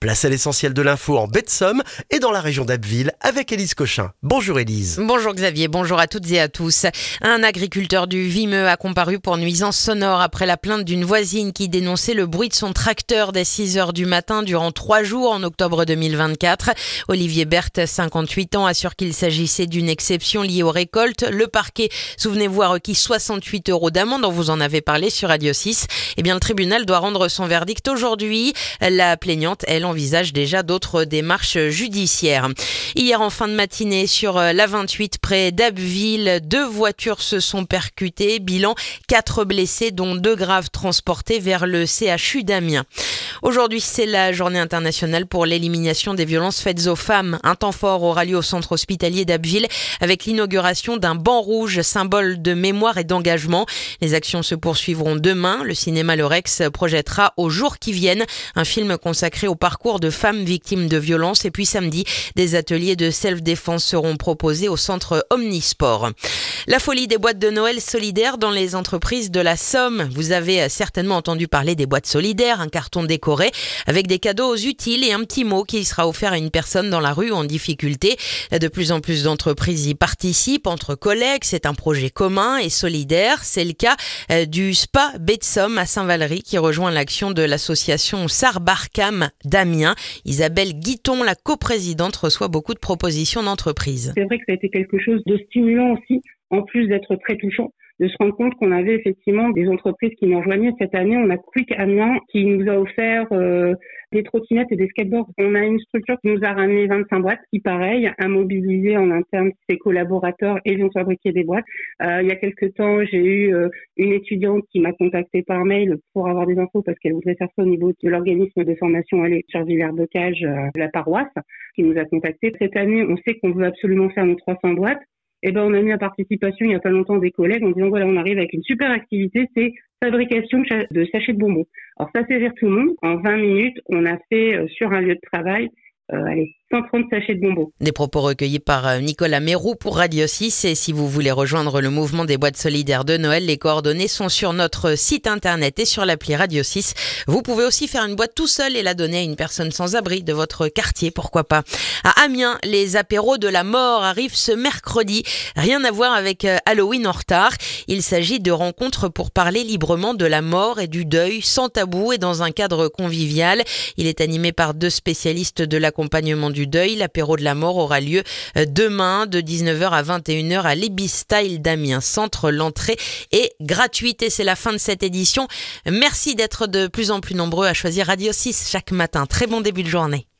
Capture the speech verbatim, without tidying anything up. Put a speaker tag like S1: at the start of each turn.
S1: Place à l'essentiel de l'info en baie de Somme et dans la région d'Abbeville avec Élise Cochin. Bonjour Élise.
S2: Bonjour Xavier, bonjour à toutes et à tous. Un agriculteur du Vimeux a comparu pour nuisance sonore après la plainte d'une voisine qui dénonçait le bruit de son tracteur dès six heures du matin durant trois jours en octobre deux mille vingt-quatre. Olivier Berthe, cinquante-huit ans, assure qu'il s'agissait d'une exception liée aux récoltes. Le parquet, souvenez-vous, a requis soixante-huit euros d'amende, dont vous en avez parlé sur Radio six. Eh bien, le tribunal doit rendre son verdict aujourd'hui. La plaignante, elle, envisage déjà d'autres démarches judiciaires. Hier, en fin de matinée, sur l'A vingt-huit, près d'Abbeville, deux voitures se sont percutées. Bilan, quatre blessés, dont deux graves, transportés vers le C H U d'Amiens. Aujourd'hui, c'est la journée internationale pour l'élimination des violences faites aux femmes. Un temps fort aura lieu au centre hospitalier d'Abbeville avec l'inauguration d'un banc rouge, symbole de mémoire et d'engagement. Les actions se poursuivront demain. Le cinéma Le Rex projettera Aux jours qui viennent, un film consacré au parcours de femmes victimes de violences. Et puis samedi, des ateliers de self-défense seront proposés au centre Omnisport. La folie des boîtes de Noël solidaires dans les entreprises de la Somme. Vous avez certainement entendu parler des boîtes solidaires, un carton décoré avec des cadeaux utiles et un petit mot qui sera offert à une personne dans la rue en difficulté. De plus en plus d'entreprises y participent entre collègues. C'est un projet commun et solidaire. C'est le cas du Spa Baie de Somme à Saint-Valery qui rejoint l'action de l'association Sarbarcam d'Amiens. Isabelle Guiton, la coprésidente, reçoit beaucoup de propositions d'entreprises.
S3: C'est vrai que ça a été quelque chose de stimulant aussi, en plus d'être très touchant, de se rendre compte qu'on avait effectivement des entreprises qui nous rejoignaient. Cette année, on a Quick Amiens qui nous a offert euh, des trottinettes et des skateboards. On a une structure qui nous a ramené vingt-cinq boîtes qui, pareil, a mobilisé en interne ses collaborateurs et vont fabriquer des boîtes. Euh, il y a quelques temps, j'ai eu euh, une étudiante qui m'a contactée par mail pour avoir des infos parce qu'elle voudrait faire ça au niveau de l'organisme de formation à sur Villers-Bocage, euh, la paroisse, qui nous a contactés. Cette année, on sait qu'on veut absolument faire nos trois cents boîtes. Eh ben, on a mis en participation il y a pas longtemps des collègues en disant voilà, on arrive avec une super activité, c'est fabrication de sachets de bonbons. Alors ça fait rire tout le monde. En vingt minutes, on a fait euh, sur un lieu de travail euh, allez, cent trente sachets de bonbons.
S2: Des propos recueillis par Nicolas Mérou pour Radio six. Et si vous voulez rejoindre le mouvement des boîtes solidaires de Noël, les coordonnées sont sur notre site internet et sur l'appli Radio six. Vous pouvez aussi faire une boîte tout seul et la donner à une personne sans abri de votre quartier, pourquoi pas. À Amiens, les apéros de la mort arrivent ce mercredi. Rien à voir avec Halloween en retard. Il s'agit de rencontres pour parler librement de la mort et du deuil, sans tabou et dans un cadre convivial. Il est animé par deux spécialistes de l'accompagnement du deuil. L'apéro de la mort aura lieu demain de dix-neuf heures à vingt et une heures à l'Ebistyle d'Amiens Centre. L'entrée est gratuite et c'est la fin de cette édition. Merci d'être de plus en plus nombreux à choisir Radio six chaque matin. Très bon début de journée.